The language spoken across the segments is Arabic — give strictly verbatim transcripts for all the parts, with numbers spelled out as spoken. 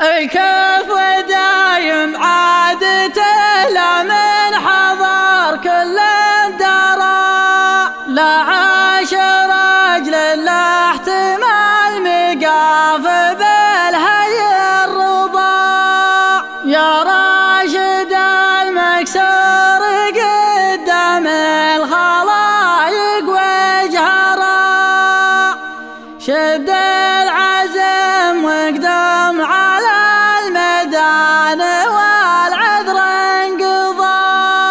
الكيف ودايم عادته لا من حضر كل الدرى، لا عاش رجل لا احتمال مقاف بالهي الرضا، يا راشد المكسور قدام الخلايق وجهرا، شد العزم واقدم على الميدان والعذر انقضى.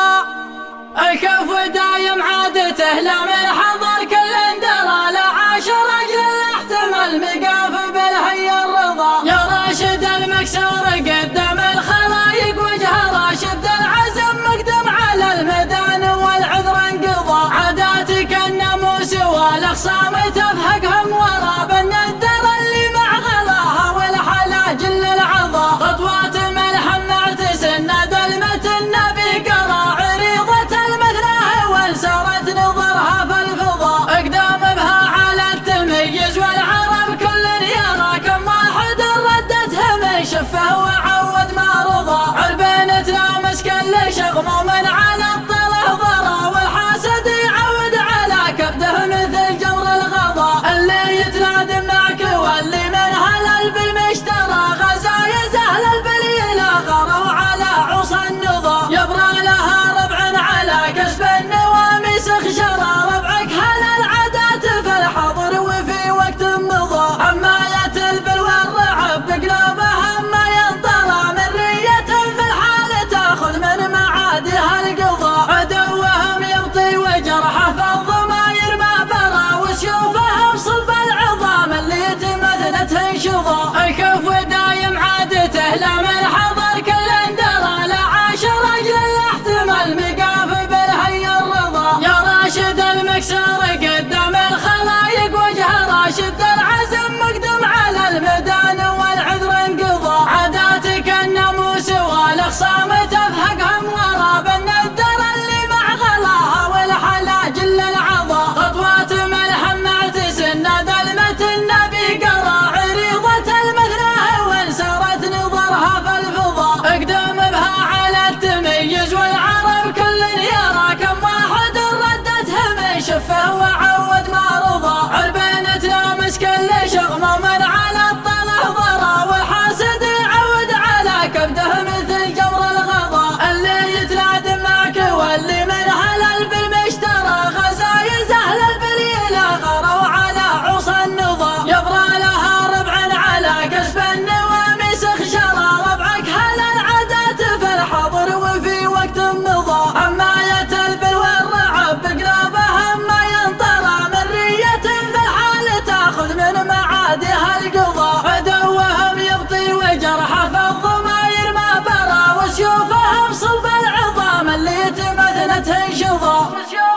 الكف دايم عادته لا من حضر كل درى، لا عاش رجل احتمل مقاف بالهي الرضا، يا راشد المكسور قدم الخلايق وجهرا، شد العزم مقدم على الميدان والعذر انقضى. عاداتك الناموس والاخصام تفهقهم ورا بن الدر اللي مع غلاها والحلا جل العظا، خطوات ملحم معتسن دلمة النبي قرا، عريضة المثناه وانسرت نظرها في الفضا، اقدام بها على التميز والعرب كل يرى، كم واحد ردته من شفه وعود ما رضى، عربين تلامس كل شغم ومن على الطله ضرى، والحاسد يعود على كبده مثل جمر الغضا، اللي يتنادم معك واللي من هلل بالمشترى، غزايا زهل البليل غروا على عصا النضا، يبرى لها ربع على كسب النواميس خشرى، ربعك هل العادات في الحضر وفي وقت مضى، حماية البلوى الرعب بقلوبها ما ينطرى، من رية في الحال تاخذ من معادها القضا، عدوهم يبطي وجرحه في الضماير ما برى، وسيوفهم صلب العظام اللي تمثلت انشضا. الكف دايم عادته لا من حضر كل درى، لا عاش رجل احتمل مقاف بالهي الرضا، يا راشد المكسور قدام الخلايق وجهرا، شد العزم مقدم على الميدان والعذر انقضى. عاداتك الناموس والاخصام تفهقهم ورا بن الدر اللي مع غلاها والحلا جل العظا، خطوات ملحم معتسن دلمة النبي قرا، عريضة المثناه وانسرت نظرها في الفضا، اقدم بها على التميز والعرب كل يرى، كم واحد ردته من شفه وعود ما رضى، عربين تلامس كل شغم ومن على الطله ضرى، والحاسد يعود على كبده مثل جمر الغضا، اللي يتنادم معك واللي من هلل بالمشترى، غزايا زهل البليل غروا على عصا النضا، يبرى لها ربع على كسب النواميس خشرى، ربعك هل العادات في الحضر وفي وقت مضى، حماية البلوى الرعب بقلوبهم ما ينطرى، من رية في الحال تاخذ من معادها القضا، عدوهم يبطي وجرحه في الضماير ما برى، وسيوفهم صلب العظام اللي تمثلت انشضا.